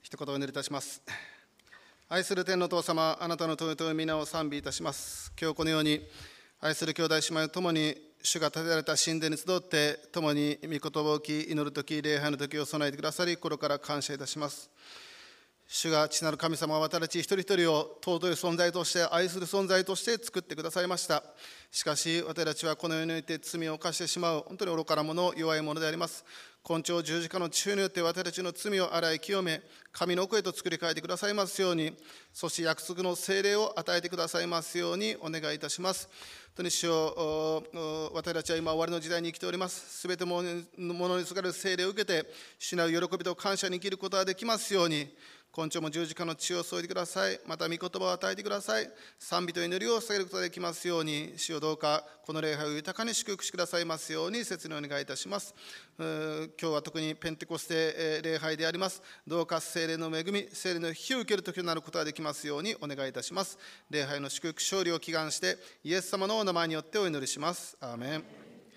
一言お祈りいたします。愛する天の父様、あなたの尊い皆を賛美いたします。今日このように愛する兄弟姉妹と共に主が建てられた神殿に集って共に御言葉を聞き、祈るとき、礼拝のときを備えてくださり、心から感謝いたします。主が父なる神様は私たち一人一人を尊い存在として、愛する存在として作ってくださいました。しかし私たちはこの世において罪を犯してしまう本当に愚かなもの、弱いものであります。根性十字架の血によって私たちの罪を洗い清め、神の奥へと作り変えてくださいますように、そして約束の聖霊を与えてくださいますようにお願いいたします。本当に主よ、私たちは今終わりの時代に生きております。すべてものにすがる聖霊を受けて、主なる喜びと感謝に生きることができますように、今朝も十字架の血を添えてください。また御言葉を与えてください。賛美と祈りを捧げることができますように、主よどうかこの礼拝を豊かに祝福してくださいますように切にお願いいたします。今日は特にペンテコステ礼拝であります。どうか聖霊の恵み、聖霊の火を受ける時になることができますようにお願いいたします。礼拝の祝福勝利を祈願してイエス様のお名前によってお祈りします。アーメン。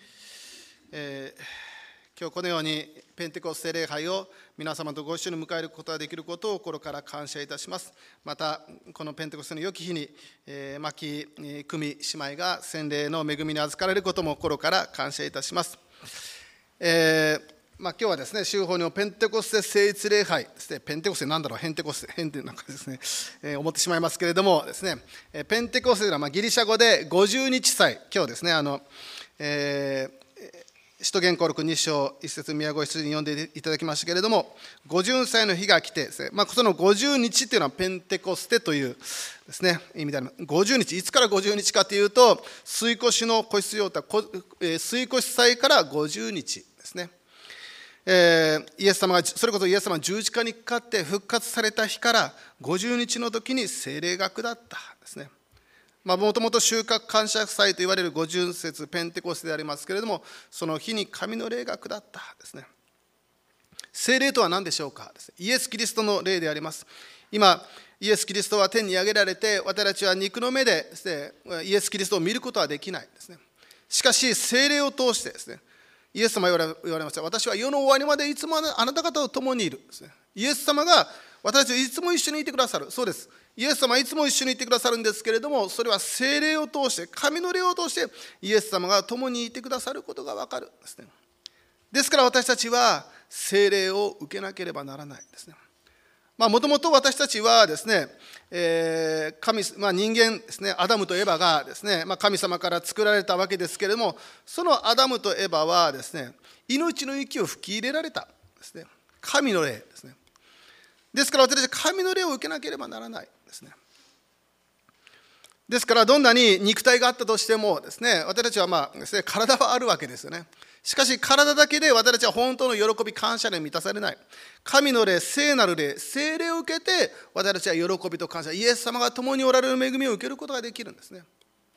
今日このようにペンテコステ礼拝を皆様とご一緒に迎えることができることを心から感謝いたします。またこのペンテコステの良き日に牧久美姉妹が洗礼の恵みに預かれることも心から感謝いたします。今日はですね、週報のペンテコステ聖一礼拝ですね。ペンテコステなんだろう、ヘンテコステ、ヘンテなんかですね、思ってしまいますけれどもですね、ペンテコステというのはギリシャ語で50日祭、今日ですね、使徒言行録2章1節宮越に読んでいただきましたけれども、50歳の日が来てですね、その50日というのはペンテコステというですね、意味であります。50日、いつから50日かというと、水越の子羊と水越祭から50日ですね。イエス様が、それこそイエス様が十字架にかかって復活された日から50日の時に聖霊が下ったですね。もともと収穫感謝祭と言われる50節ペンテコステでありますけれども、その日に神の霊が下ったですね。聖霊とは何でしょうか。イエス・キリストの霊であります。今イエス・キリストは天に上げられて、私たちは肉の目でですね、イエス・キリストを見ることはできないですね。しかし聖霊を通してですね、イエス様は言われました。私は世の終わりまでいつもあなた方と共にいるですね。イエス様が私たちといつも一緒にいてくださる。そうです。イエス様はいつも一緒にいてくださるんですけれども、それは聖霊を通して、神の霊を通してイエス様が共にいてくださることが分かるんですね。ですから私たちは聖霊を受けなければならないですね。もともと私たちはですね、人間ですね、アダムとエバがですね、神様から作られたわけですけれども、そのアダムとエバはですね、命の息を吹き入れられたですね、神の霊ですね。ですから私たちは神の霊を受けなければならないですね。ですからどんなに肉体があったとしてもですね、私たちはですね、体はあるわけですよね。しかし体だけで私たちは本当の喜び感謝で満たされない。神の霊、聖なる霊、聖霊を受けて私たちは喜びと感謝、イエス様が共におられる恵みを受けることができるんですね。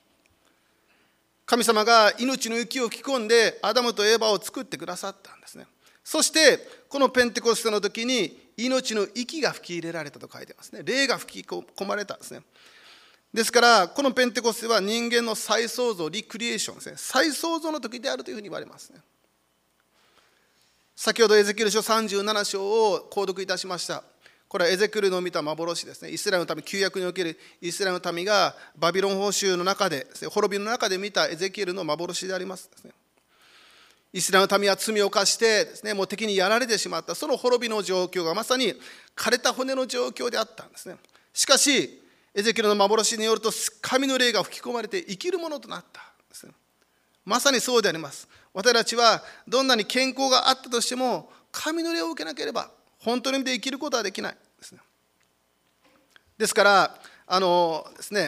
神様が命の息を吹き込んでアダムとエバを作ってくださったんですね。そしてこのペンテコステの時に命の息が吹き入れられたと書いてますね。霊が吹き込まれたんですね。ですからこのペンテコステは人間の再創造、リクリエーションですね。再創造の時であるというふうに言われますね。先ほどエゼキエル書37章を購読いたしました。これはエゼキエルの見た幻ですね。イスラエルの民、旧約におけるイスラエルの民がバビロン捕囚の中で、滅びの中で見たエゼキエルの幻でありますですね。イスラエルの民は罪を犯してですね、もう敵にやられてしまった。その滅びの状況がまさに枯れた骨の状況であったんですね。しかしエゼキエルの幻によると、神の霊が吹き込まれて生きるものとなったんですね。まさにそうであります。私たちはどんなに健康があったとしても、神の霊を受けなければ本当の意味で生きることはできないですね。ですからですね、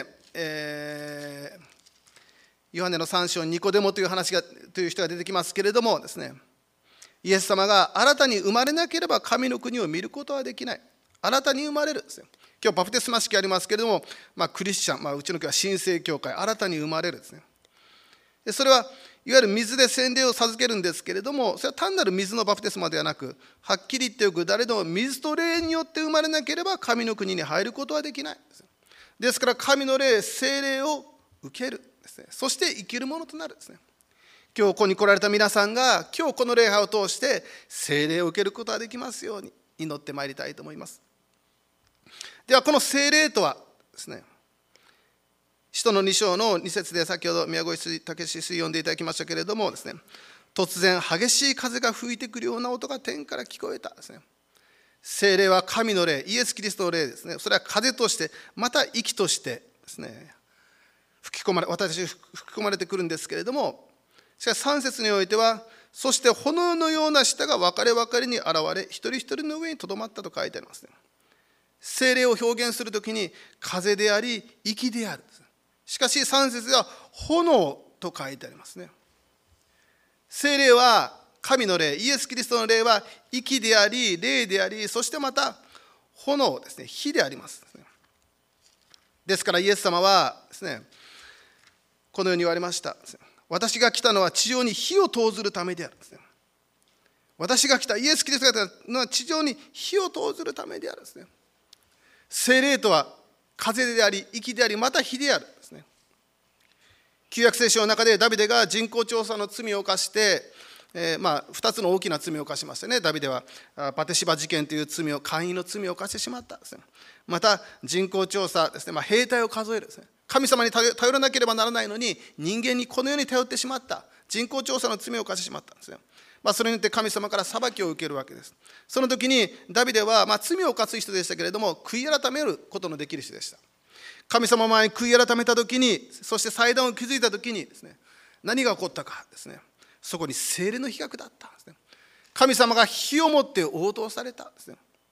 ヨハネの3章にニコデモという人が出てきますけれどもですね、イエス様が新たに生まれなければ神の国を見ることはできない。新たに生まれるですね。今日バプテスマ式ありますけれども、クリスチャン、うちの教は新生教会、新たに生まれるですね。でそれはいわゆる水で洗礼を授けるんですけれども、それは単なる水のバプテスマではなく、はっきり言っておく、誰でも水と霊によって生まれなければ神の国に入ることはできないです。ですから神の霊、聖霊を受けるですね。そして生きるものとなるですね。今日ここに来られた皆さんが今日この礼拝を通して聖霊を受けることができますように祈ってまいりたいと思います。 ではこの聖霊とはですね、使徒の2章の2節で先ほど宮越武史読んでいただきましたけれどもですね、突然激しい風が吹いてくるような音が天から聞こえたですね。聖霊は神の霊、イエス・キリストの霊ですね。それは風として、また息としてですね、私に吹き込まれてくるんですけれども、しかし3節においては、そして炎のような舌が分かれ分かれに現れ、一人一人の上にとどまったと書いてありますね。聖霊を表現するときに、風であり、息である。しかし3節では、炎と書いてありますね。聖霊は神の霊、イエス・キリストの霊は息であり、霊であり、そしてまた炎ですね、火であります。ですからイエス様はですね、このように言われました。私が来たのは地上に火を投ずるためである。私が来た、イエス・キリストが来たのは地上に火を投ずるためである。聖霊とは風であり、息であり、また火である。旧約聖書の中でダビデが人口調査の罪を犯して、2つの大きな罪を犯しましたね。ダビデはバテシバ事件という罪を、姦淫の罪を犯してしまったですね。また人口調査ですね、兵隊を数えるですね。神様に頼らなければならないのに人間にこのように頼ってしまった、人口調査の罪を犯してしまったんですね。それによって神様から裁きを受けるわけです。その時にダビデは罪を犯す人でしたけれども、悔い改めることのできる人でした。神様の前に悔い改めたときに、そして祭壇を築いたときにですね、何が起こったかですね、そこに聖霊の火が下ったんですね。神様が火をもって応答されたんですね。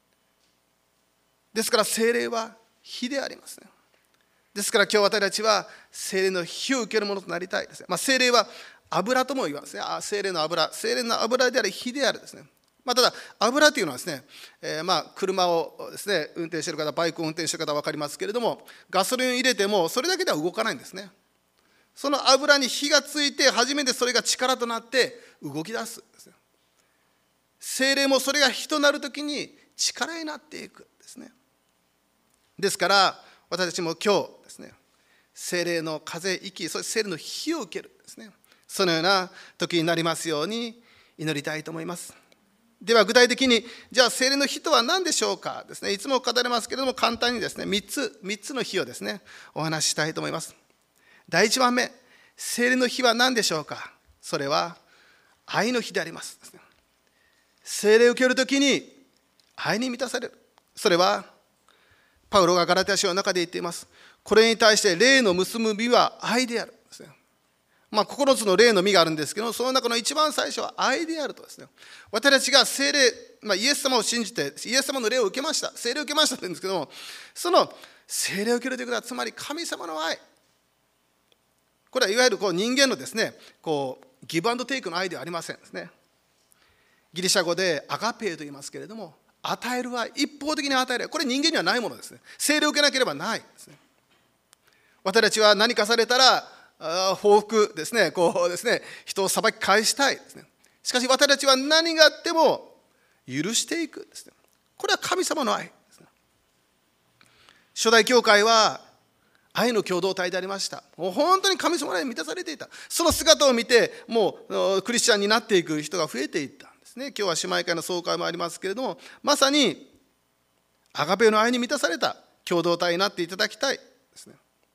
ですから聖霊は火でありますね。ですから今日私たちは聖霊の火を受けるものとなりたいですね。聖霊は油とも言いますね。聖霊の油であり火であるですね。ただ油というのはですね、車をですね運転している方、バイクを運転している方は分かりますけれども、ガソリンを入れてもそれだけでは動かないんですね。その油に火がついて初めてそれが力となって動き出すですね。聖霊もそれが火となるときに力になっていくですね。ですから私たちも今日ですね、聖霊の風、息、そして聖霊の火を受けるですね、そのような時になりますように祈りたいと思います。では具体的に、じゃあ聖霊の火とは何でしょうかですね。いつも語れますけれども、簡単にですね、3つの火をですね、お話ししたいと思います。第1番目、聖霊の火は何でしょうか。それは愛の火でありますですね。聖霊を受けるときに愛に満たされる。それはパウロがガラテヤ書の中で言っています。これに対して霊の結ぶ実は愛であるですね。9つの霊の実があるんですけど、その中の一番最初は愛であるとですね。私たちが聖霊、イエス様を信じて、イエス様の霊を受けました、聖霊を受けましたと言うんですけども、その聖霊を受けるということは、つまり神様の愛。これはいわゆる人間のですね、ギブアンドテイクの愛ではありませんですね。ギリシャ語でアガペーと言いますけれども、与える愛、一方的に与える愛、これ人間にはないものですね。聖霊を受けなければないですね。私たちは何かされたら報復ですね、人を裁き返したいですね。しかし私たちは何があっても許していくですね。これは神様の愛ですね。初代教会は愛の共同体でありました。もう本当に神様の愛に満たされていた。その姿を見て、もうクリスチャンになっていく人が増えていったんですね。今日は姉妹会の総会もありますけれども、まさにアガペの愛に満たされた共同体になっていただきたいですね。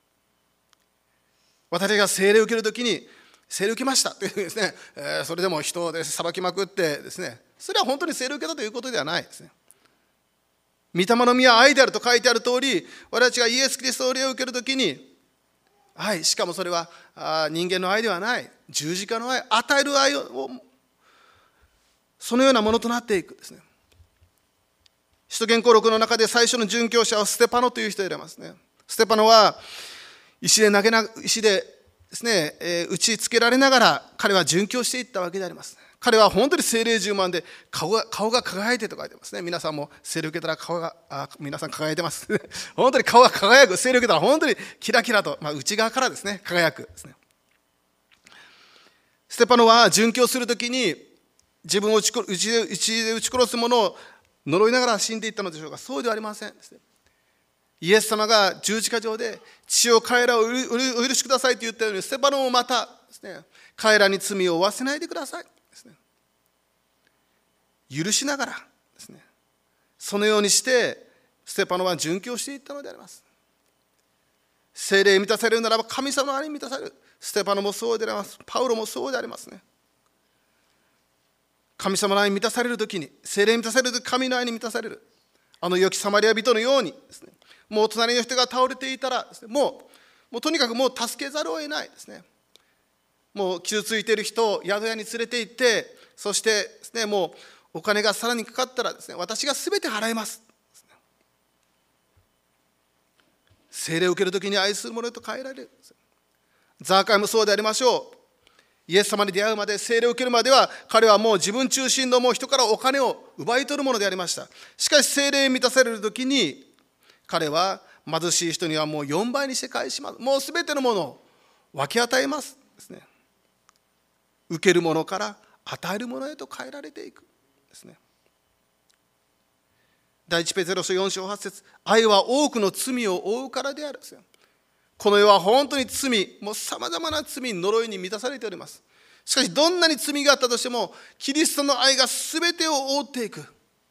私が聖霊を受けるときに、聖霊を受けましたというですね、それでも人を裁きまくってですね、それは本当に聖霊を受けたということではないですね。御霊の実は愛であると書いてある通り、私たちがイエス・キリストの霊を受けるときに、愛、しかもそれは人間の愛ではない、十字架の愛、与える愛を、そのようなものとなっていくですね。使徒言行録の中で最初の殉教者はステパノという人がいますね。ステパノは石でですね、打ちつけられながら彼は殉教していったわけであります。彼は本当に聖霊充満で顔が輝いてと書いてますね。皆さんも聖霊受けたら皆さん輝いてます本当に顔が輝く。聖霊受けたら本当にキラキラと、内側からですね、輝くですね。ステパノは殉教するときに自分を撃ち殺す者を呪いながら死んでいったのでしょうか。そうではありませんですね。イエス様が十字架上で父を彼らをお許しくださいと言ったように、ステパノもまたですね、彼らに罪を負わせないでくださいですね。許しながらですね、そのようにしてステパノは殉教していったのであります。聖霊に満たされるならば神様の愛に満たされる。ステパノもそうであります。パウロもそうでありますね。神様の愛に満たされるときに、聖霊に満たされるとき、神の愛に満たされる。あの良きサマリア人のようにですね、もう隣の人が倒れていたらですね、もうとにかくもう助けざるを得ないですね。もう傷ついている人を宿屋に連れて行って、そしてですね、もうお金がさらにかかったらですね、私がすべて払います。聖霊を受けるときに愛する者へと変えられる。ザーカイもそうでありましょう。イエス様に出会うまで、聖霊を受けるまでは、彼はもう自分中心のもう人からお金を奪い取るものでありました。しかし聖霊に満たされるときに、彼は貧しい人にはもう4倍にして返します。もうすべてのものを分け与えますですね。受けるものから与えるものへと変えられていくですね。第一ペテロ書4章8節、愛は多くの罪を負うからであるですよ。この世は本当に罪、もうさまざまな罪、呪いに満たされております。しかしどんなに罪があったとしても、キリストの愛がすべてを覆っていく。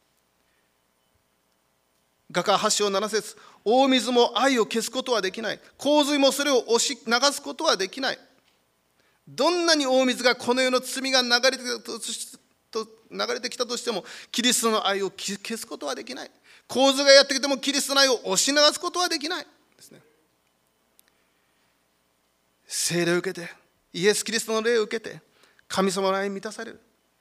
画家8章7節、大水も愛を消すことはできない。洪水もそれを押し流すことはできない。どんなに大水がこの世の罪が流れてきたとしても、キリストの愛を消すことはできない。洪水がやってきても、キリストの愛を押し流すことはできないですね。聖霊を受けて、イエス・キリストの霊を受けて、神様の愛に満たされる。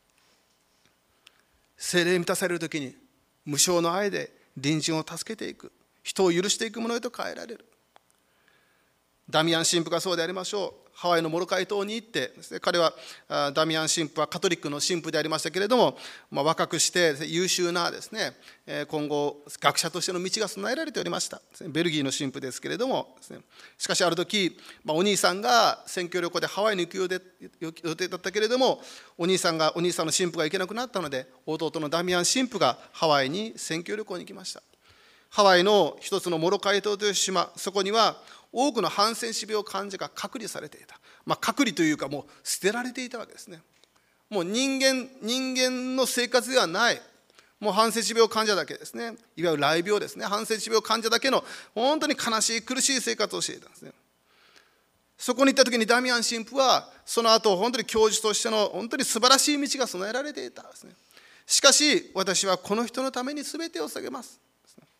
聖霊に満たされるときに、無償の愛で隣人を助けていく、人を許していくものへと変えられる。ダミアン神父がそうでありましょう。ハワイのモロカイ島に行ってですね、彼はダミアン神父はカトリックの神父でありましたけれども、若くして優秀なですね、今後学者としての道が備えられておりました。ベルギーの神父ですけれどもですね、しかしある時、お兄さんが選挙旅行でハワイに行く予定だったけれども、お兄さんの神父が行けなくなったので、弟のダミアン神父がハワイに選挙旅行に行きました。ハワイの一つのモロカイ島という島、そこには多くのハンセン氏病患者が隔離されていた。隔離というか、もう捨てられていたわけですね。もう人間の生活ではない、もうハンセン氏病患者だけですね、いわゆる雷病ですね、ハンセン氏病患者だけの本当に悲しい苦しい生活をしていたんですね。そこに行った時にダミアン神父は、その後本当に教授としての本当に素晴らしい道が備えられていたんですね。しかし私はこの人のために全てを捧げます。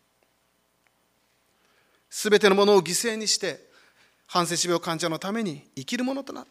すべてのものを犠牲にして、ハンセン氏病患者のために生きるものとなった。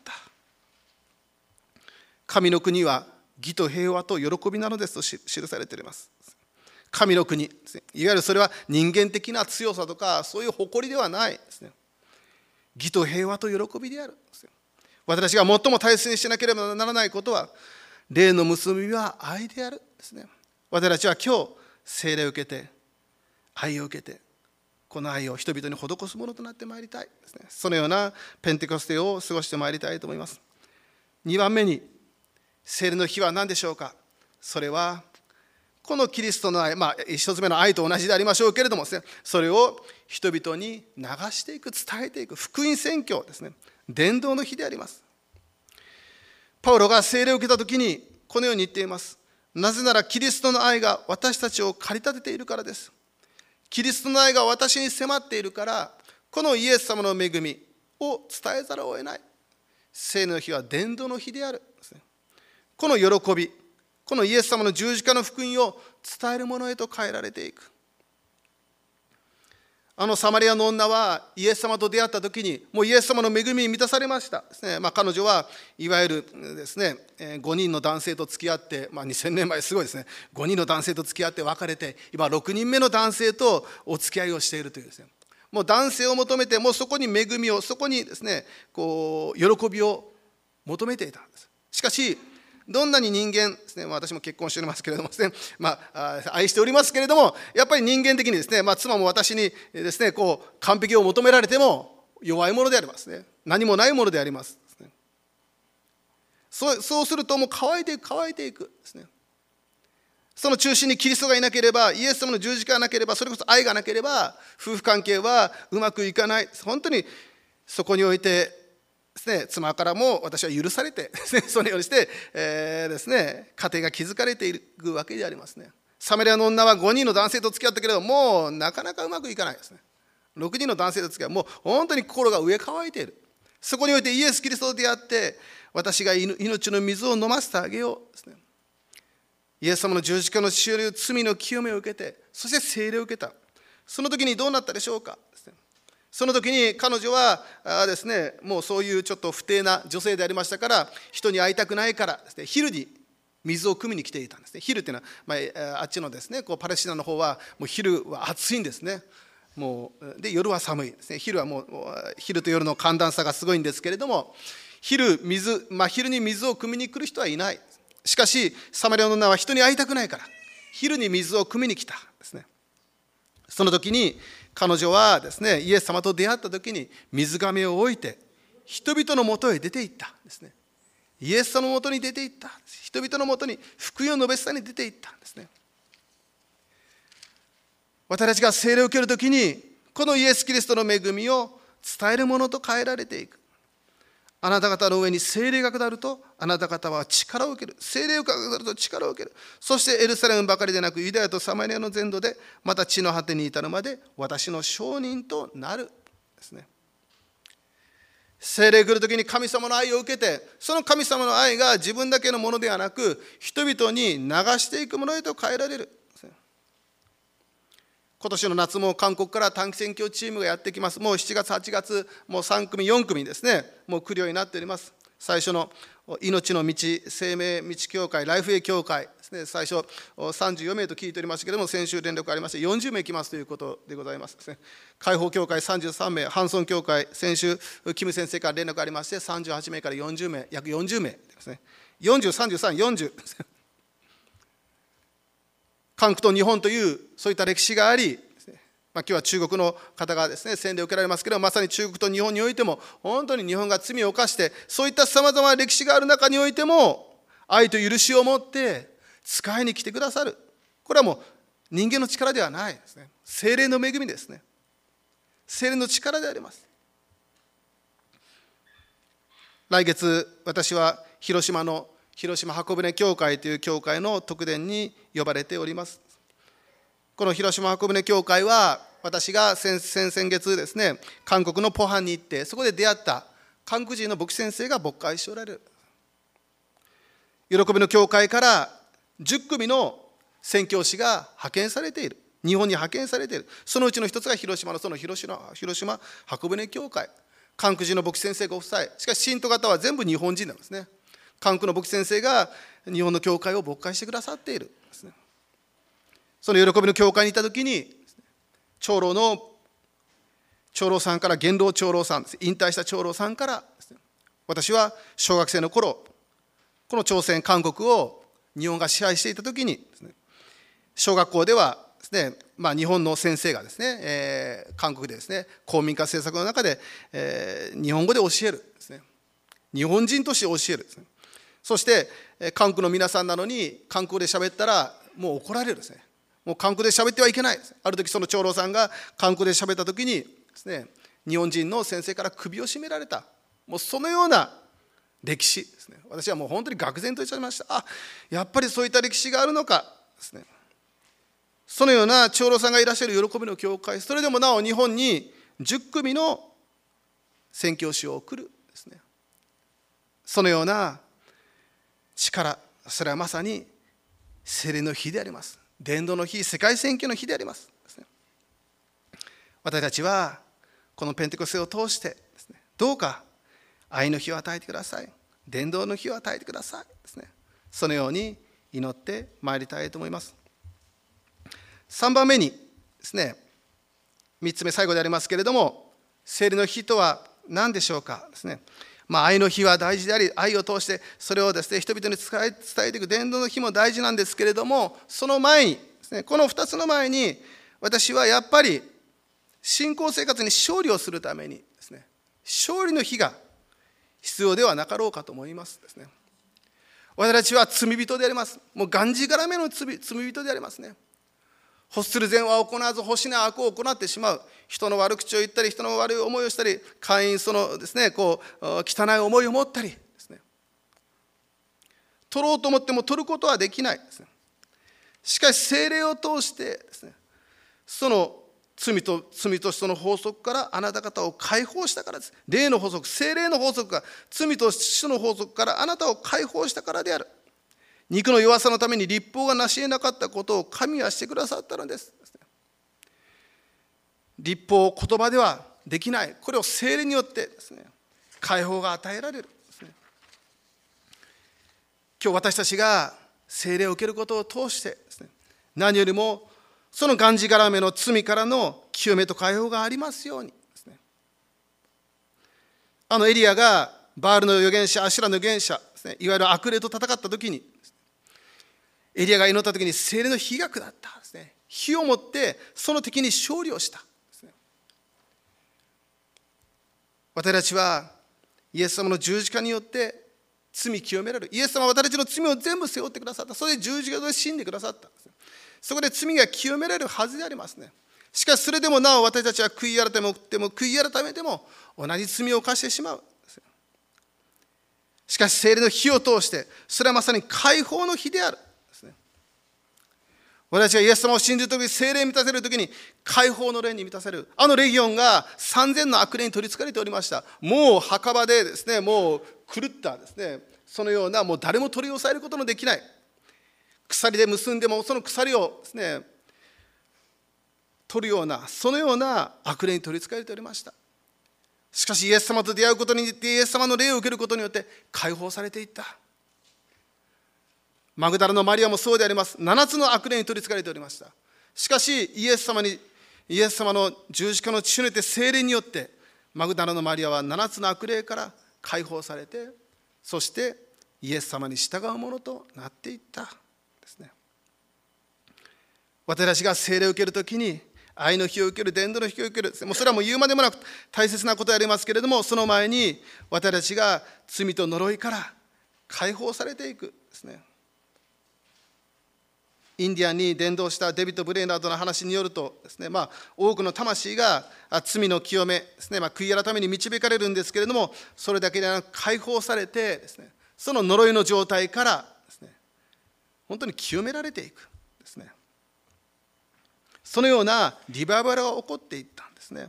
神の国は義と平和と喜びなのですと記されています。神の国、いわゆるそれは人間的な強さとか、そういう誇りではないですね。義と平和と喜びである。私たちが最も大切にしなければならないことは、霊の結びは愛であるですね。私たちは今日、聖霊を受けて、愛を受けて、この愛を人々に施すものとなってまいりたいですね。そのようなペンテコステを過ごしてまいりたいと思います。2番目に、聖霊の日は何でしょうか。それは、このキリストの愛、一つ目の愛と同じでありましょうけれどもですね、それを人々に流していく、伝えていく、福音宣教ですね、伝道の日であります。パウロが聖霊を受けたときに、このように言っています。なぜならキリストの愛が私たちを駆り立てているからです。キリストの愛が私に迫っているから、このイエス様の恵みを伝えざるを得ない。聖霊の日は伝道の日である。この喜び、このイエス様の十字架の福音を伝えるものへと変えられていく。サマリアの女はイエス様と出会った時に、もうイエス様の恵みに満たされましたですね。彼女はいわゆるですね、5人の男性と付き合って、2000年前すごいですね、5人の男性と付き合って別れて、今6人目の男性とお付き合いをしているというですね、もう男性を求めて、もうそこに恵みを、そこにですね、喜びを求めていたんです。しかしどんなに人間ですね、私も結婚しておりますけれどもですね、愛しておりますけれども、やっぱり人間的にですね、妻も私にですね、完璧を求められても弱いものでありますね。何もないものであります。そうするともう乾いていくですね。その中心にキリストがいなければ、イエス様の十字架がなければ、それこそ愛がなければ、夫婦関係はうまくいかない。本当にそこにおいてですね、妻からも私は許されてですね、そのようにして、ですね、家庭が築かれていくわけでありますね。 サマリアの女は5人の男性と付き合ったけれどもうなかなかうまくいかないですね。6人の男性と付き合う、もう本当に心が飢え渇いている。そこにおいてイエス・キリストと出会って、私が命の水を飲ませてあげようですね。イエス様の十字架の血より罪の清めを受けて、そして聖霊を受けた。その時にどうなったでしょうか。その時に彼女はですね、もうそういうちょっと不貞な女性でありましたから、人に会いたくないからですね、昼に水を汲みに来ていたんですね。昼っていうのは、あっちのですね、パレスチナの方はもう昼は暑いんですね。もうで夜は寒いですね。昼はもう昼と夜の寒暖差がすごいんですけれども、昼に水を汲みに来る人はいない。しかしサマリアの女は人に会いたくないから昼に水を汲みに来たですね。その時に彼女はですね、イエス様と出会った時に水がめを置いて人々のもとへ出て行ったですね。イエス様のもとに出て行った。人々のもとに福音を述べ伝えに出て行ったんですね。私たちが聖霊を受けるときに、このイエス・キリストの恵みを伝えるものと変えられていく。あなた方の上に聖霊が下ると、あなた方は力を受ける。聖霊が下ると力を受ける。そしてエルサレムばかりでなく、ユダヤとサマリアの全土で、また地の果てに至るまで、私の証人となる。ですね。聖霊が来るときに神様の愛を受けて、その神様の愛が自分だけのものではなく、人々に流していくものへと変えられる。今年の夏も韓国から短期宣教チームがやってきます。もう7月、8月、もう3組、4組ですね、もう来るようになっております。最初の命の道、生命道協会、ライフウェイ協会ですね、最初34名と聞いておりましたけれども、先週連絡ありまして、40名来ますということでございますですね。解放協会33名、ハンソン協会、先週、キム先生から連絡ありまして、38名から40名、約40名ですね。40、33、40ですね。韓国と日本というそういった歴史があり、今日は中国の方がですね洗礼を受けられますけれども、まさに中国と日本においても本当に日本が罪を犯して、そういったさまざまな歴史がある中においても愛と許しを持って使いに来てくださる。これはもう人間の力ではないですね。聖霊の恵みですね。聖霊の力であります。来月私は広島箱舟教会という教会の特典に呼ばれております。この広島箱舟教会は、私が先月ですね、韓国のポハンに行って、そこで出会った韓国人の牧師先生が牧会しておられる。喜びの教会から10組の宣教師が派遣されている。日本に派遣されている。そのうちの一つが広島箱舟教会。韓国人の牧師先生ご夫妻。しかし信徒方は全部日本人なんですね。韓国の牧師先生が日本の教会を牧会してくださっているんですね。その喜びの教会にいたときに、長老さんから、元老長老さんです、引退した長老さんからですね、私は小学生の頃、この朝鮮、韓国を日本が支配していたときにですね、小学校ではですね、日本の先生がですね、韓国でですね、公民化政策の中で、日本語で教えるですね、日本人として教えるですね。そして韓国の皆さんなのに韓国で喋ったらもう怒られるですね。もう韓国で喋ってはいけないです。ある時その長老さんが韓国で喋った時にですね、日本人の先生から首を絞められた。もうそのような歴史ですね。私はもう本当に愕然といたしました。やっぱりそういった歴史があるのかですね。そのような長老さんがいらっしゃる喜びの教会、それでもなお日本に10組の宣教師を送るですね。そのような力、それはまさに聖霊の日であります。伝道の日、世界宣教の日であります。私たちはこのペンテコステを通してですね、どうか愛の日を与えてください。伝道の日を与えてくださいですね。そのように祈ってまいりたいと思います。3番目にですね、3つ目最後でありますけれども、聖霊の日とは何でしょうかですね。愛の日は大事であり、愛を通してそれをですね、人々に伝えていく伝道の日も大事なんですけれども、その前にですね、この2つの前に、私はやっぱり信仰生活に勝利をするためにですね、勝利の日が必要ではなかろうかと思いますですね。私たちは罪人であります。もうがんじがらめの罪人でありますね。欲する善は行わず欲しない悪を行ってしまう。人の悪口を言ったり、人の悪い思いをしたり、そのですね、汚い思いを持ったりですね。取ろうと思っても取ることはできないですね。 しかし聖霊を通してですね、その罪と死との法則からあなた方を解放したからです。霊の法則、聖霊の法則が罪と死の法則からあなたを解放したからである。肉の弱さのために律法が成し得なかったことを神はしてくださったのです。律法、言葉ではできない。これを聖霊によってですね、解放が与えられるですね。今日私たちが聖霊を受けることを通してですね、何よりもそのがんじがらめの罪からの清めと解放がありますようにですね。エリアがバールの預言者、アシュラの預言者ですね、いわゆる悪霊と戦った時に、エリアが祈った時に聖霊の火が下ったですね。火をもってその敵に勝利をしたですね。私たちはイエス様の十字架によって罪清められる。イエス様は私たちの罪を全部背負ってくださった。それで十字架で死んでくださった。そこで罪が清められるはずでありますね。しかしそれでもなお私たちは悔い改めても同じ罪を犯してしまう。しかし聖霊の火を通して、それはまさに解放の火である。私たちがイエス様を信じるときに、聖霊に満たせるときに解放の霊に満たせる。レギオンが3000の悪霊に取りつかれておりました。もう墓場でですね、もう狂ったですね、そのようなもう誰も取り押さえることのできない。鎖で結んでもその鎖をですね、取るような、そのような悪霊に取りつかれておりました。しかしイエス様と出会うことによって、イエス様の霊を受けることによって解放されていった。マグダラのマリアもそうであります。7つの悪霊に取りつかれておりました。しかしイエス様の十字架の血によって聖霊によって、マグダラのマリアは7つの悪霊から解放されて、そしてイエス様に従うものとなっていったですね。私たちが聖霊を受けるときに、愛の火を受ける、伝道の火を受ける、もうそれはもう言うまでもなく大切なことでありますけれども、その前に私たちが罪と呪いから解放されていくですね。インディアンに伝道したデビッド・ブレイナードの話によるとですね、多くの魂が罪の清めですね、悔い改めに導かれるんですけれども、それだけでなく解放されてですね、その呪いの状態からですね、本当に清められていくですね。そのようなリバイバルが起こっていったんですね。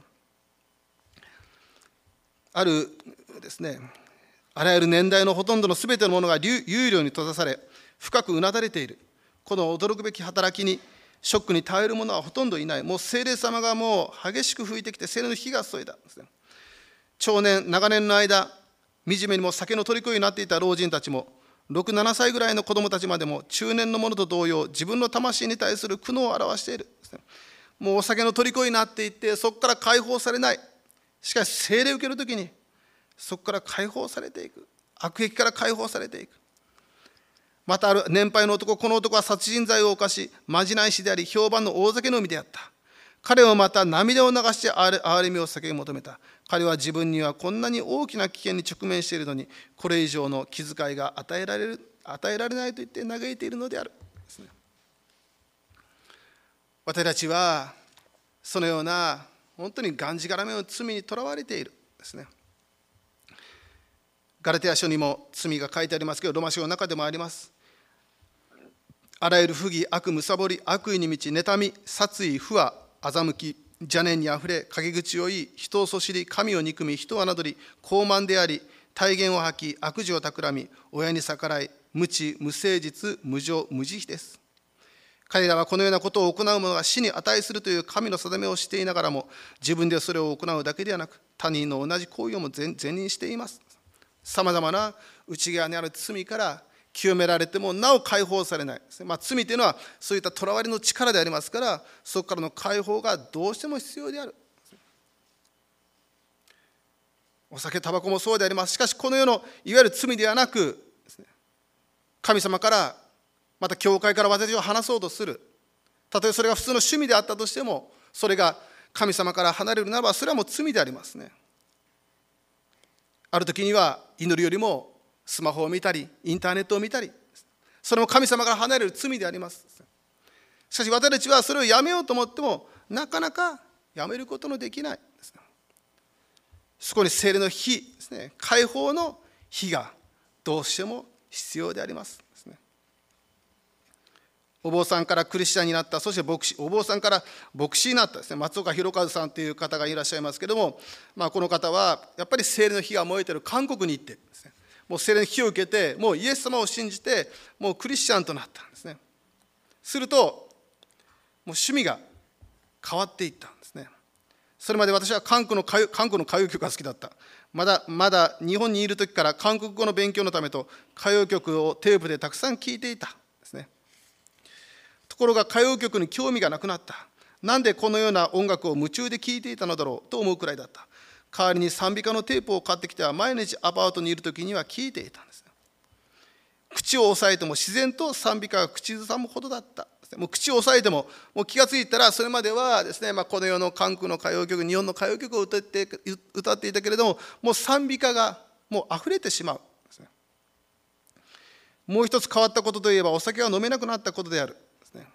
あるですね、あらゆる年代のほとんどのすべてのものが有料に閉ざされ、深くうなだれている。この驚くべき働きに、ショックに耐える者はほとんどいない。もう聖霊様がもう激しく吹いてきて、聖霊の火が注いだんですね。長年の間、惨めにも酒の虜になっていた老人たちも、6、7歳ぐらいの子供たちまでも、中年の者と同様、自分の魂に対する苦悩を表している。もうお酒の虜になっていって、そこから解放されない。しかし、聖霊を受けるときに、そこから解放されていく。悪癖から解放されていく。またある年配の男、この男は殺人罪を犯し、まじない師であり、評判の大酒飲みであった。彼はまた涙を流して憐れみを叫び求めた。彼は自分にはこんなに大きな危険に直面しているのに、これ以上の気遣いが与えられないと言って嘆いているのである。私たちはそのような本当にがんじがらめの罪にとらわれているですね。ガラテヤ書にも罪が書いてありますけど、ロマ書の中でもあります。あらゆる不義、悪、むさぼり、悪意に満ち、妬み、殺意、不和、欺き、邪念にあふれ、陰口を言い、人をそしり、神を憎み、人を侮り、傲慢であり、体言を吐き、悪事を企み、親に逆らい、無知、無誠実、無情、無慈悲です。彼らはこのようなことを行う者が死に値するという神の定めをしていながらも、自分でそれを行うだけではなく、他人の同じ行為をも善人しています。さまざまな内側にある罪から清められてもなお解放されない。罪というのはそういったとらわれの力でありますから、そこからの解放がどうしても必要である。お酒、タバコもそうであります。しかしこの世のいわゆる罪ではなく、神様からまた教会から私たちを離そうとする。たとえそれが普通の趣味であったとしても、それが神様から離れるならば、それはもう罪でありますね。ある時には祈るよりもスマホを見たり、インターネットを見たり、それも神様から離れる罪であります。しかし私たちはそれをやめようと思っても、なかなかやめることのできないです。そこに聖霊の火ですね、解放の火がどうしても必要であります。 お坊さんからクリスチャンになった、そしてお坊さんから牧師になったですね、松岡弘和さんという方がいらっしゃいますけれども、この方はやっぱり聖霊の火が燃えている韓国に行ってですね、もう聖霊の火を受けて、もうイエス様を信じて、もうクリスチャンとなったんですね。すると、もう趣味が変わっていったんですね。それまで私は韓国の歌謡曲が好きだった。まだ日本にいる時から韓国語の勉強のためと歌謡曲をテープでたくさん聴いていたですね。ところが歌謡曲に興味がなくなった。なんでこのような音楽を夢中で聴いていたのだろうと思うくらいだった。代わりに賛美歌のテープを買ってきては毎日アパートにいる時には聴いていたんです。口を押さえても自然と賛美歌が口ずさむほどだった。もう口を押さえても、もう気がついたらそれまではですね、この世の韓国の歌謡曲、日本の歌謡曲を歌っていたけれども、もう賛美歌がもう溢れてしまうですね。もう一つ変わったことといえば、お酒が飲めなくなったことであるですね。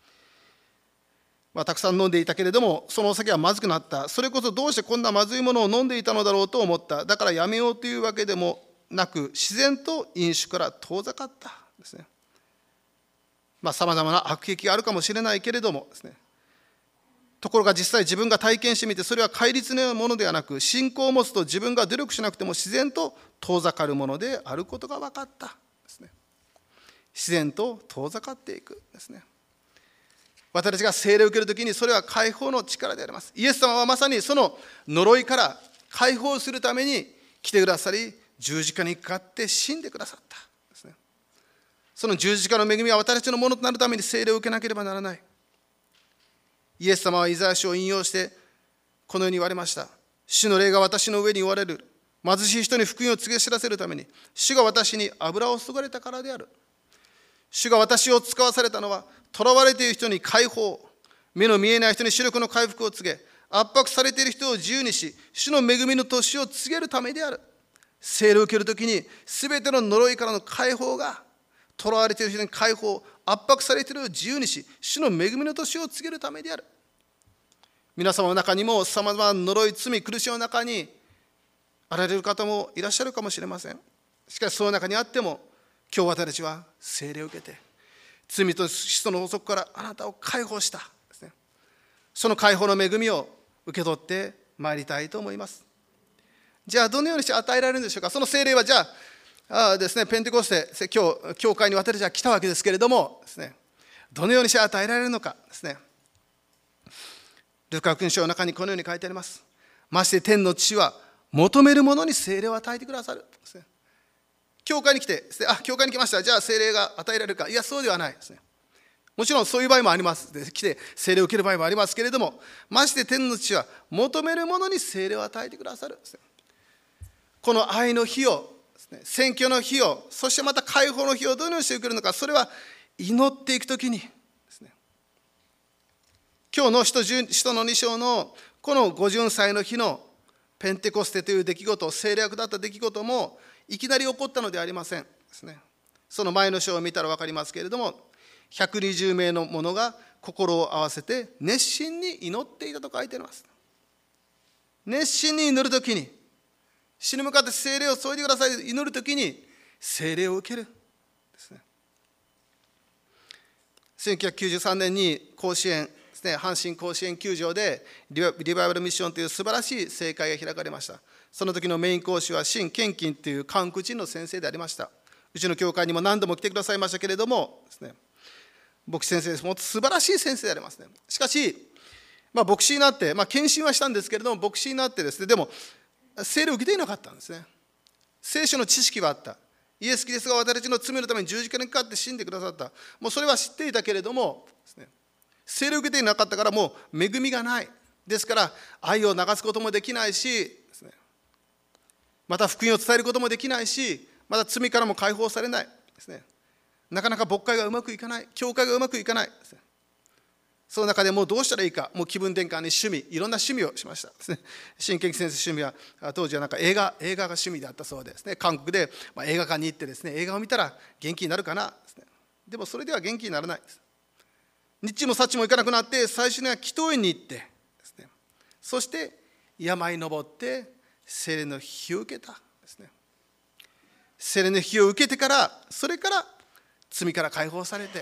たくさん飲んでいたけれども、そのお酒はまずくなった。それこそどうしてこんなまずいものを飲んでいたのだろうと思った。だからやめようというわけでもなく、自然と飲酒から遠ざかったですね。さまざまな悪癖があるかもしれないけれどもですね、ところが実際自分が体験してみて、それは戒律のようなものではなく、信仰を持つと自分が努力しなくても自然と遠ざかるものであることが分かったですね。自然と遠ざかっていくですね。私たちが聖霊を受けるときに、それは解放の力であります。イエス様はまさにその呪いから解放するために来てくださり、十字架にかかって死んでくださったですね。その十字架の恵みは私たちのものとなるために聖霊を受けなければならない。イエス様はイザヤ書を引用してこのように言われました。主の霊が私の上に言われる。貧しい人に福音を告げ知らせるために、主が私に油を注がれたからである。主が私を使わされたのは、囚われている人に解放、目の見えない人に視力の回復を告げ、圧迫されている人を自由にし、主の恵みの年を告げるためである。聖霊を受けるときに、すべての呪いからの解放が、囚われている人に解放、圧迫されている人を自由にし、主の恵みの年を告げるためである。皆様の中にも、さまざまな呪い、罪、苦しみの中にあられる方もいらっしゃるかもしれません。しかし、その中にあっても、今日私たちは聖霊を受けて、罪と死との法則からあなたを解放したですね。その解放の恵みを受け取ってまいりたいと思います。じゃあどのようにして与えられるんでしょうか。その聖霊はじゃあですね、ペンテコステ、今日教会に私たちは来たわけですけれどもですね、どのようにして与えられるのかですね。ルカ福音書の中にこのように書いてあります。まして天の父は求める者に聖霊を与えてくださるですね。教会に来て、教会に来ました。じゃあ聖霊が与えられるか。いや、そうではないですね。もちろんそういう場合もあります。来て聖霊を受ける場合もありますけれども、まして天の父は求める者に聖霊を与えてくださるですね。この愛の火を、宣教の火を、そしてまた解放の火をどのようにして受けるのか、それは祈っていくときにですね。今日の使徒の2章のこの五巡祭の日のペンテコステという出来事、聖霊が下った出来事もいきなり起こったのではありませんですね。その前の章を見たら分かりますけれども、120名の者が心を合わせて熱心に祈っていたと書いてあります。熱心に祈るときに、死に向かって聖霊を注いでくださいと祈るときに聖霊を受けるですね。1993年に甲子園ですね、阪神甲子園球場でリバイバルミッションという素晴らしい聖会が開かれました。その時のメイン講師は陳建金という韓国人の先生でありました。うちの教会にも何度も来てくださいましたけれどもですね、牧師先生です。もっと素晴らしい先生でありますね。しかし、牧師になって、献身はしたんですけれども、牧師になってですね、でも聖霊を受けていなかったんですね。聖書の知識はあった。イエス・キリストが私たちの罪のために十字架にかかって死んでくださった。もうそれは知っていたけれどもですね、聖霊を受けていなかったからもう恵みがない。ですから愛を流すこともできないしですね、また福音を伝えることもできないし、また罪からも解放されないですね。なかなか牧会がうまくいかない、教会がうまくいかないですね。その中でもうどうしたらいいか、もう気分転換に趣味、いろんな趣味をしましたですね。新建先生趣味は当時は映画が趣味だったそうですね。韓国で映画館に行ってですね、映画を見たら元気になるかなですね。でもそれでは元気にならないです。日中もさっちも行かなくなって、最初には祈祷院に行ってですね、そして山に登って聖霊の火を受けたですね。聖霊の火を受けてから、それから罪から解放されて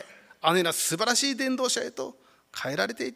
あのような素晴らしい伝道者へと変えられていった。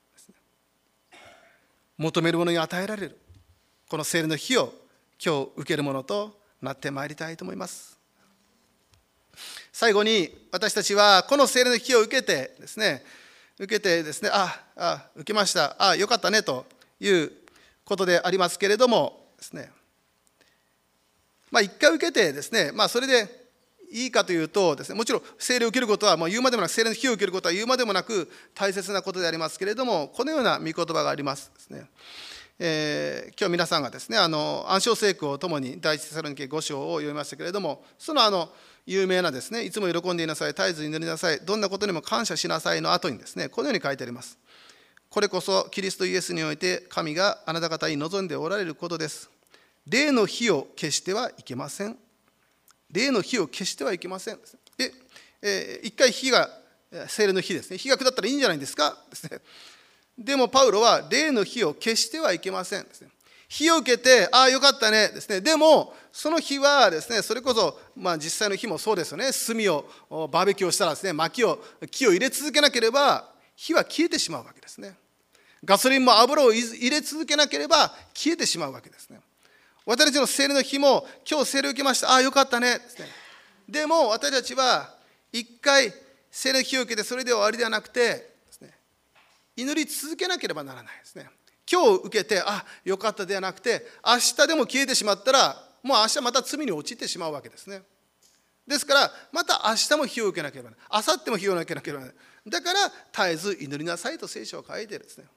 求めるものに与えられる、この聖霊の火を今日受けるものとなってまいりたいと思います。最後に私たちはこの聖霊の火を受けてですね、受けました、よかったねということでありますけれどもですね、一回受けてですね、それでいいかというとですね、もちろん聖霊を受けることはもう言うまでもなく、聖霊の火を受けることは言うまでもなく大切なことでありますけれども、このような御言葉がありますですね。今日皆さんがですね、暗唱聖句をともに第一テサロニケ5章を読みましたけれども、その有名なですね、いつも喜んでいなさい、絶えず祈りなさい、どんなことにも感謝しなさいの後にですね、このように書いてあります。これこそキリストイエスにおいて神があなた方に望んでおられることです。霊の火を消してはいけません。霊の火を消してはいけません。一回火が、聖霊の火ですね、火が下ったらいいんじゃないですかですね。でもパウロは霊の火を消してはいけませんですね。火を受けて、よかったねですね。でもその火はですね、それこそ、実際の火もそうですよね。炭をバーベキューをしたらですね、木を入れ続けなければ火は消えてしまうわけですね。ガソリンも油を入れ続けなければ消えてしまうわけですね。私たちの聖霊の火も、今日聖霊を受けました、よかったねですね。でも私たちは一回聖霊の火を受けてそれで終わりではなくてですね、祈り続けなければならないですね。今日受けてよかったではなくて、明日でも消えてしまったらもう明日また罪に陥ってしまうわけですね。ですからまた明日も火を受けなければならない、明後日も火を受けなければならない。だから絶えず祈りなさいと聖書は書いているんですね。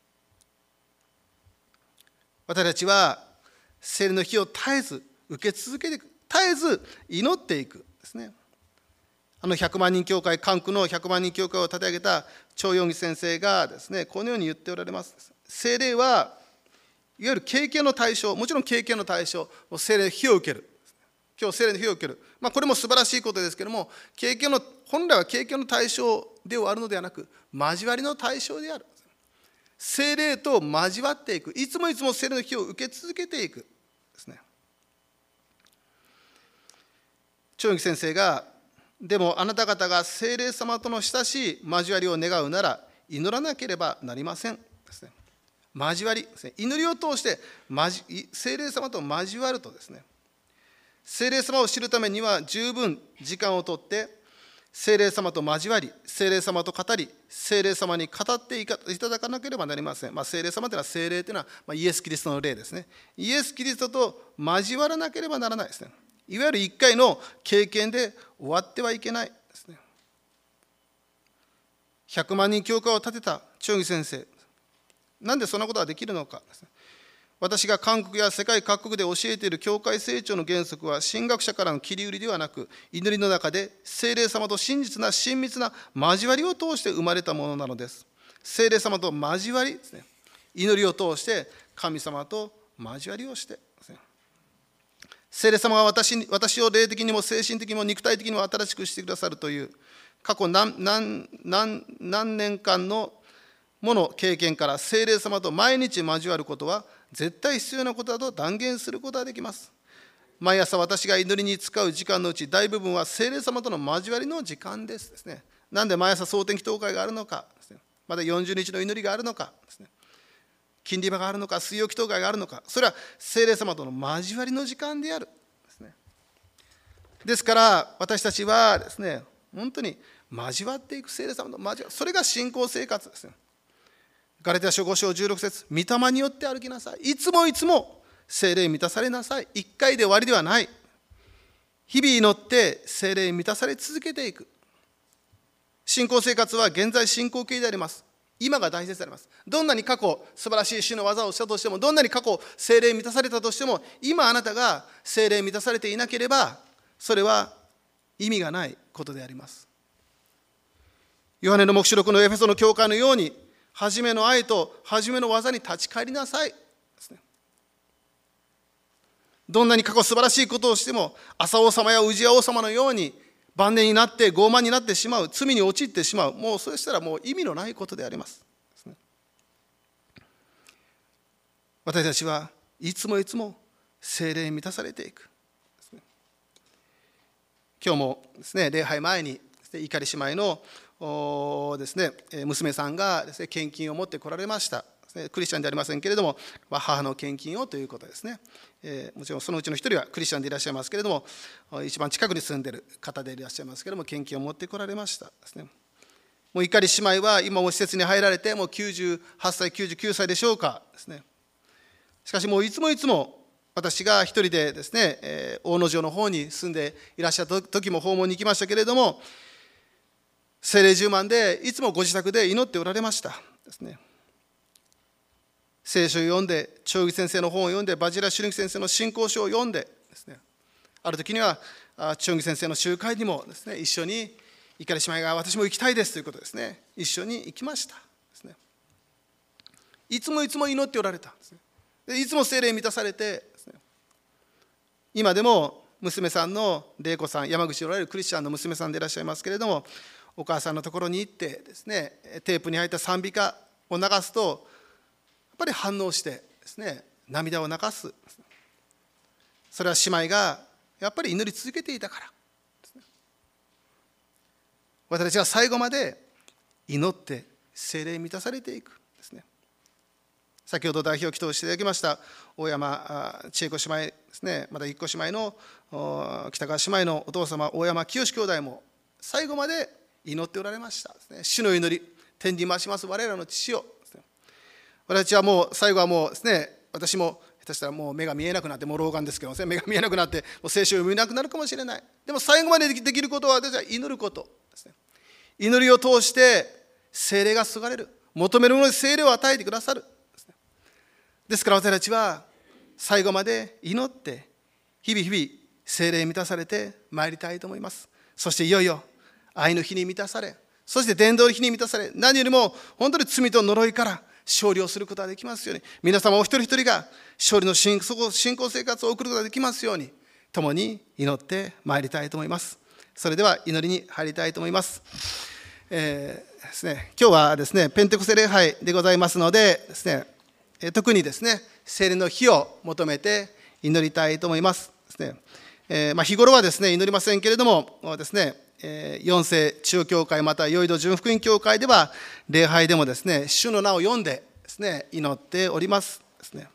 私たちは聖霊の火を絶えず受け続けていく、絶えず祈っていくですね。100万人教会、韓国の100万人教会を立て上げた張ヨンギ先生がですね、このように言っておられます。聖霊はいわゆる経験の対象、もちろん経験の対象、聖霊の火を受ける。今日聖霊の火を受ける。これも素晴らしいことですけれども、本来は経験の対象ではあるのではなく、交わりの対象である。聖霊と交わっていく。いつもいつも聖霊の火を受け続けていくですね。張ヨンギ先生が、でもあなた方が聖霊様との親しい交わりを願うなら祈らなければなりませんですね。交わりですね。祈りを通して聖霊様と交わるとですね、聖霊様を知るためには十分時間をとって聖霊様と交わり、聖霊様と語り、聖霊様に語っていただかなければなりません。聖霊様というのは、聖霊というのは、イエス・キリストの霊ですね。イエス・キリストと交わらなければならないですね。いわゆる一回の経験で終わってはいけないですね。100万人教会を建てた張ヨンギ先生、なんでそんなことができるのかですね。私が韓国や世界各国で教えている教会成長の原則は、神学者からの切り売りではなく、祈りの中で聖霊様と真実な親密な交わりを通して生まれたものなのです。聖霊様と交わりですね。祈りを通して神様と交わりをしてですね。聖霊様は私を霊的にも精神的にも肉体的にも新しくしてくださるという、過去何年間のもの経験から、聖霊様と毎日交わることは絶対必要なことだと断言することができます。毎朝私が祈りに使う時間のうち大部分は聖霊様との交わりの時間ですね。なんで毎朝総天気祷会があるのかですね。まだ40日の祈りがあるのかですね。金利場があるのか、水曜祈祷会があるのか、それは聖霊様との交わりの時間であるですね。ですから私たちはですね、本当に交わっていく、聖霊様と交わる、それが信仰生活ですね。ガラテヤ書5章16節、御霊によって歩きなさい。いつもいつも聖霊に満たされなさい。一回で終わりではない。日々祈って聖霊に満たされ続けていく。信仰生活は現在進行形であります。今が大切であります。どんなに過去素晴らしい主の技をしたとしても、どんなに過去聖霊に満たされたとしても、今あなたが聖霊に満たされていなければ、それは意味がないことであります。ヨハネの黙示録のエフェソの教会のように、初めの愛と初めの技に立ち返りなさいですね。どんなに過去素晴らしいことをしても、アサ王様やウジヤ王様のように晩年になって傲慢になってしまう、罪に陥ってしまう、もうそうしたらもう意味のないことであります。私たちはいつもいつも聖霊に満たされていく。今日もですね、礼拝前に碇姉妹のですね、娘さんがですね、献金を持ってこられました。クリスチャンではありませんけれども、母の献金をということですね。もちろんそのうちの一人はクリスチャンでいらっしゃいますけれども、一番近くに住んでいる方でいらっしゃいますけれども、献金を持ってこられましたですね。もう碇姉妹は今も施設に入られて、もう98歳、99歳でしょうかですね。しかしもういつも私が一人でですね、大野城の方に住んでいらっしゃった時も訪問に行きましたけれども、聖霊充満でいつもご自宅で祈っておられましたですね。聖書を読んで、長義先生の本を読んで、バジラ・シュルンギ先生の信仰書を読んでですね、ある時には長義先生の集会にもですね、一緒に碇姉妹が私も行きたいですということですね、一緒に行きましたですね。いつも祈っておられたんですね。でいつも聖霊に満たされてですね、今でも娘さんの玲子さん、山口におられるクリスチャンの娘さんでいらっしゃいますけれども、お母さんのところに行ってですね、テープに入った賛美歌を流すとやっぱり反応してですね、涙を流す。それは姉妹がやっぱり祈り続けていたからですね。私たちは最後まで祈って聖霊に満たされていくですね。先ほど代表祈祷していただきました大山千恵子姉妹ですね、また一子姉妹の北川姉妹のお父様大山清兄弟も最後まで祈っておられましたですね。主の祈り、天に増します我らの父よ。私たちはもう最後はもうですね、私も下手したらもう目が見えなくなって、もう老眼ですけどね、目が見えなくなってもう聖書を読めなくなるかもしれない。でも最後までできることは私は祈ることですね。祈りを通して聖霊が注がれる、求めるものに聖霊を与えてくださるですね。ですから私たちは最後まで祈って日々聖霊に満たされてまいりたいと思います。そしていよいよ愛の日に満たされ、そして伝道の日に満たされ、何よりも本当に罪と呪いから勝利をすることができますように、皆様お一人一人が勝利の信仰生活を送ることができますように、共に祈ってまいりたいと思います。それでは祈りに入りたいと思います。ですね、今日はですね、ペンテコステ礼拝でございますのでですね、特にですね、聖霊の火を求めて祈りたいと思いますですね。日頃はですね、祈りませんけれどもですね、四世中央教会またヨイド純福音教会では礼拝でもですね、主の名を読んでですね、祈っておりますですね。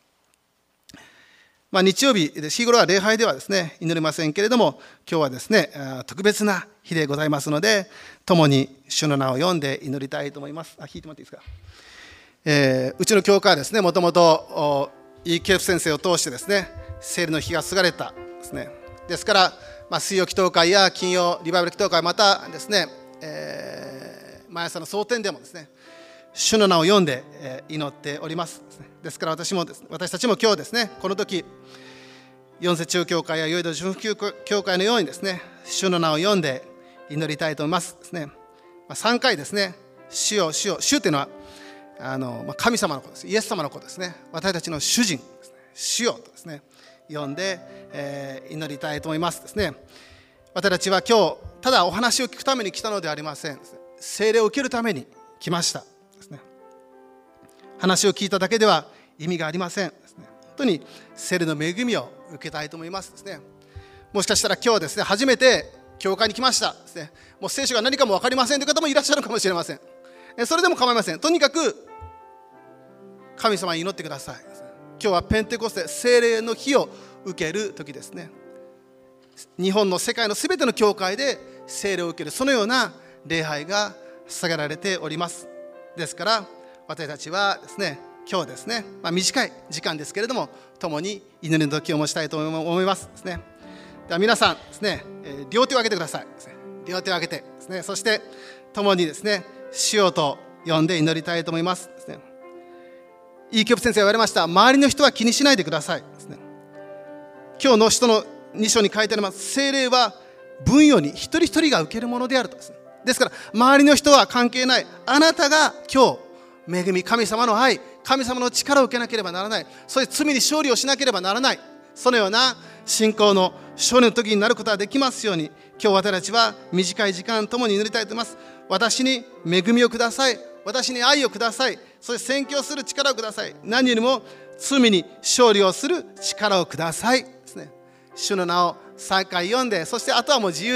日曜日で日頃は礼拝ではですね、祈りませんけれども、今日はですね、特別な日でございますので、共に主の名を読んで祈りたいと思います。弾いてもらっていいですか。うちの教会はですね、もともとEKF先生を通してですね、聖霊の火が注がれたですね。ですから水曜祈祷会や金曜リバイバル祈祷会、またですね、毎朝の蒼天でもですね、主の名を読んで祈っております。ですから私たちも今日ですね、この時四世中教会やヨイド純福音教会のようにですね、主の名を読んで祈りたいと思いますですね。3回ですね、主よ主よ、主というのは神様の子です。イエス様の子ですね。私たちの主人ですね、主よとですね読んで、祈りたいと思いますですね。私たちは今日ただお話を聞くために来たのではありません。聖霊を受けるために来ましたですね。話を聞いただけでは意味がありませんですね。本当に聖霊の恵みを受けたいと思いますですね。もしかしたら今日ですね、初めて教会に来ましたですね。もう聖書が何かも分かりませんという方もいらっしゃるかもしれません。それでも構いません。とにかく神様に祈ってください。今日はペンテコステ、聖霊の火を受ける時ですね。日本の世界のすべての教会で聖霊を受ける、そのような礼拝が捧げられております。ですから私たちはですね、今日ですね、短い時間ですけれども共に祈りの時を持ちたいと思いますですね。では皆さんですね、両手を挙げてくださいですね。両手を挙げてですね、そして共にですね、主よと呼んで祈りたいと思いますですね。イーキョプ先生が言われました。周りの人は気にしないでくださいですね。今日の使徒の2章に書いてあります。聖霊は分与に一人一人が受けるものであるとですね。ですから周りの人は関係ない。あなたが今日恵み、神様の愛、神様の力を受けなければならない。そういう罪に勝利をしなければならない。そのような信仰の勝利の時になることができますように、今日私たちは短い時間ともに祈りたいと思います。私に恵みをください。私に愛をください。そして宣教する力をください。何よりも罪に勝利をする力をくださいですね。主の名を3回読んで、そしてあとはもう自由に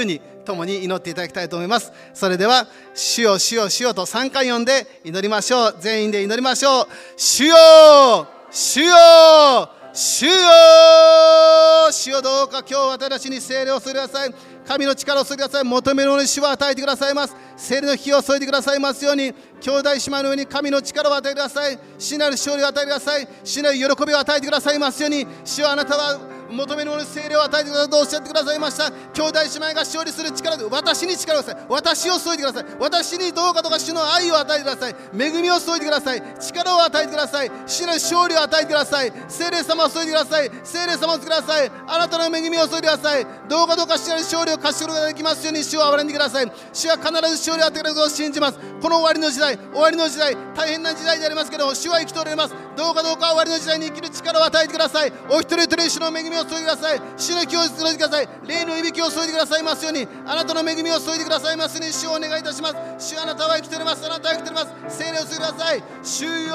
共に祈っていただきたいと思います。それでは、主よ、主よ、主よと3回読んで祈りましょう。全員で祈りましょう。主よ、主よ、主よ、主よ、どうか今日私たちに聖霊を注いでください。神の力を注いでください。求めるものに主を与えてくださいます。聖霊の火を注いでくださいますように、兄弟姉妹の上に神の力を与えてください。主なる勝利を与えてください。主なる喜びを与えてくださいますように、主はあなたは求めるものに聖霊を与えてくださいとおっしゃってくださいました。兄弟姉妹が勝利する力で、私に力をください。私を注いでください。私にどうかとか主の愛を与えてください。恵みを注いでください。力を与えてください。主の勝利を与えてください。聖霊様を注いでください。聖霊様を注いでください。あなたの恵みを注いでください。どうか主の勝利を勝ち取ることができますように、主を憐れんでください。主は必ず勝利を与えてくれることを信じます。この終わりの時代、大変な時代でありますけども、主は生きておられます。どうか終わりの時代に生きる力を与えてください。お一人一人主の恵みを注いでください。主の気を注いでください。霊のいびきを注いでくださいますように、あなたの恵みを注いでくださいますように、主をお願いいたします。主、あなたは生きております。あなたは生きております。聖霊を注いでください。主よ、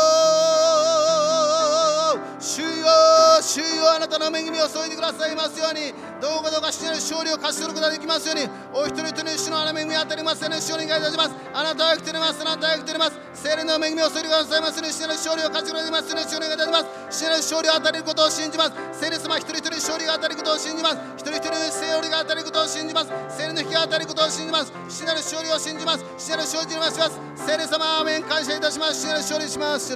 主よ、主よ、あなたの恵みを注いでくださいますように、どうか主の勝利を勝ち取ることができますように、お一人一人に主の恵みを与えますように、主をお願いいたします。あなたは生きております。あなたは生きております。聖霊の恵みを注いでくださいますように、主の勝利を勝ち取りますように、主をお願いいたします。主の勝利を与えることを信じます。聖霊様一人一人勝利が与えることを信じます。一人一人に聖霊が与えることを信じます。聖霊の火が与えることを信じます。主なる勝利を信じます。主なる勝利をします。聖霊様、アーメン、感謝いたします。主なる勝利します。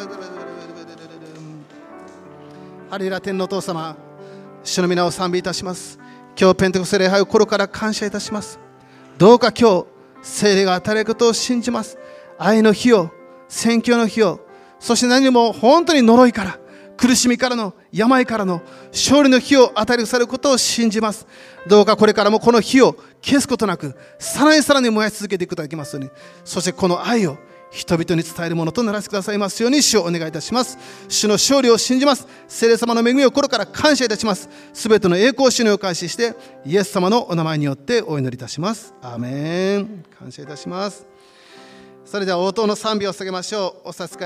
ハレルヤ、天のお父様、主の皆を賛美いたします。今日ペンテコステ礼拝を心から感謝いたします。どうか今日聖霊が与えることを信じます。愛の火を、宣教の火を、そして何よりも本当に呪いから、苦しみからの、病からの勝利の火を与えるされることを信じます。どうかこれからもこの火を消すことなく、さらにさらに燃やし続けていくことができますように、そしてこの愛を人々に伝えるものとならせてくださいますように、主をお願いいたします。主の勝利を信じます。聖霊様の恵みを心から感謝いたします。すべての栄光を主にお返しして、イエス様のお名前によってお祈りいたします。アーメン。感謝いたします。それでは応答の賛美を捧げましょう。お授かり